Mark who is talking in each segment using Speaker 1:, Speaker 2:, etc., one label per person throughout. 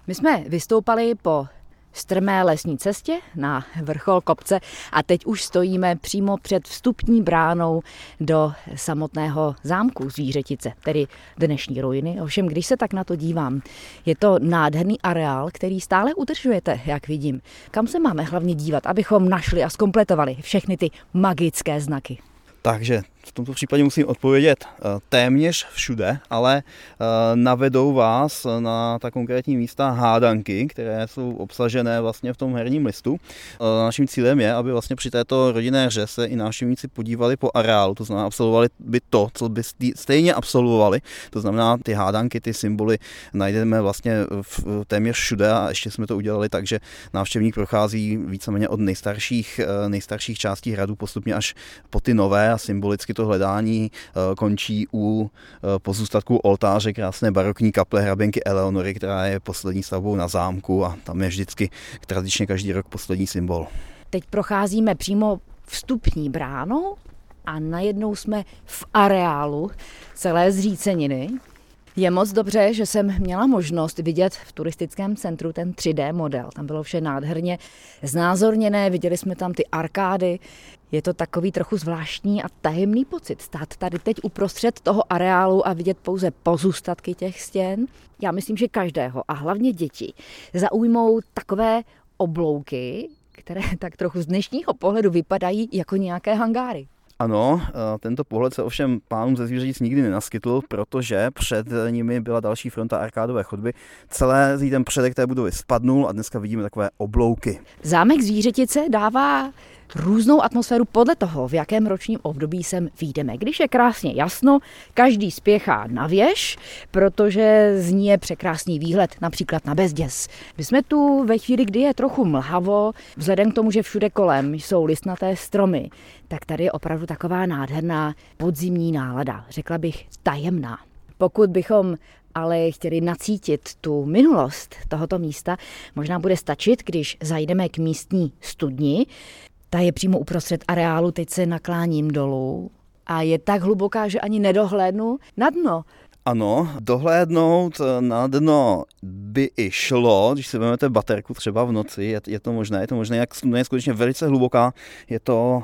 Speaker 1: My jsme vystoupali po strmé lesní cestě na vrchol kopce a teď už stojíme přímo před vstupní bránou do samotného zámku Zvířetice, tedy dnešní ruiny. Ovšem, když se tak na to dívám, je to nádherný areál, který stále udržujete, jak vidím. Kam se máme hlavně dívat, abychom našli a zkompletovali všechny ty magické znaky?
Speaker 2: Takže v tomto případě musím odpovědět téměř všude, ale navedou vás na ta konkrétní místa hádanky, které jsou obsažené vlastně v tom herním listu. Naším cílem je, aby vlastně při této rodinné hře se i návštěvníci podívali po areálu, to znamená absolvovali by to, co by stejně absolvovali, to znamená ty hádanky, ty symboly najdeme vlastně téměř všude a ještě jsme to udělali tak, že návštěvník prochází víceméně od nejstarších částí hradu postupně až po ty nové a symbolicky to hledání končí u pozůstatků oltáře krásné barokní kaple hraběnky Eleonory, která je poslední stavbou na zámku a tam je vždycky tradičně každý rok poslední symbol.
Speaker 1: Teď procházíme přímo vstupní bránou a najednou jsme v areálu celé zříceniny. Je moc dobře, že jsem měla možnost vidět v turistickém centru ten 3D model. Tam bylo vše nádherně znázorněné, viděli jsme tam ty arkády. Je to takový trochu zvláštní a tajemný pocit stát tady teď uprostřed toho areálu a vidět pouze pozůstatky těch stěn. Já myslím, že každého a hlavně děti zaujmou takové oblouky, které tak trochu z dnešního pohledu vypadají jako nějaké hangáry.
Speaker 2: Ano, tento pohled se ovšem pánům ze Zvířetic nikdy nenaskytl, protože před nimi byla další fronta arkádové chodby. Celý ten předek té budovy spadnul a dneska vidíme takové oblouky.
Speaker 1: Zámek Zvířetice dává různou atmosféru podle toho, v jakém ročním období sem vyjdeme. Když je krásně jasno, každý spěchá na věž, protože z ní je překrásný výhled, například na Bezděz. My jsme tu ve chvíli, kdy je trochu mlhavo, vzhledem k tomu, že všude kolem jsou listnaté stromy, tak tady je opravdu taková nádherná podzimní nálada, řekla bych tajemná. Pokud bychom ale chtěli nacítit tu minulost tohoto místa, možná bude stačit, když zajdeme k místní studni. Ta je přímo uprostřed areálu, teď se nakláním dolů a je tak hluboká, že ani nedohlédnu na dno.
Speaker 2: Ano, dohlédnout na dno by i šlo, když si vezmete baterku třeba v noci, je to možné, jak studna je skutečně velice hluboká, je to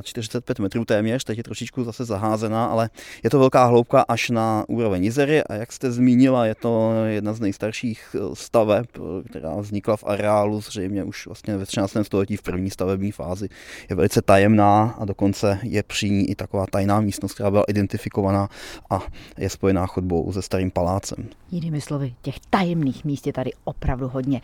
Speaker 2: 45 metrů téměř, teď je trošičku zase zaházená, ale je to velká hloubka až na úroveň jezery a jak jste zmínila, je to jedna z nejstarších staveb, která vznikla v areálu zřejmě už vlastně ve 13. století v první stavební fázi. Je velice tajemná a dokonce je při ní i taková tajná místnost, která byla identifikovaná a je spojená chodbou se starým palácem.
Speaker 1: Jinými slovy, těch tajemných míst je tady opravdu hodně.